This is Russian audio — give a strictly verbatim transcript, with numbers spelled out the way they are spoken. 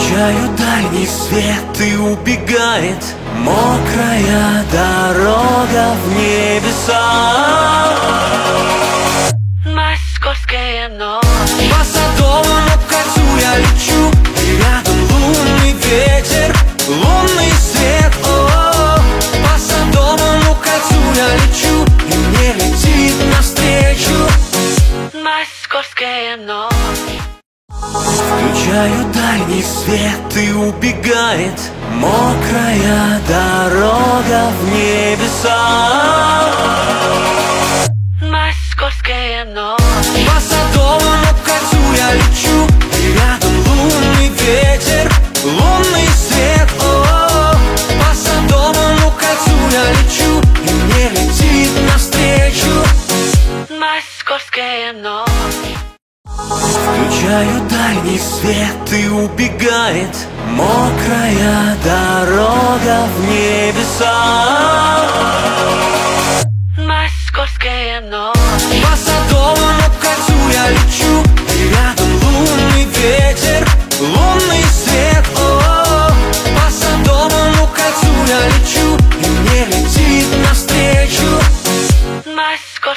Включаю дальний свет и убегает мокрая дорога в небеса. Московская ночь. По Садовому кольцу я лечу, и рядом лунный ветер, лунный свет. О-о-о. По Садовому кольцу я лечу, и мне летит навстречу Московская ночь. Включаю дальний свет и убегает мокрая дорога в небеса. Московская ночь. По Садовому кольцу я лечу, и рядом лунный ветер, лунный свет. О-о-о. По Садовому кольцу я лечу, и мне летит навстречу Московская ночь. Включаю дальний свет и убегает мокрая дорога в небеса.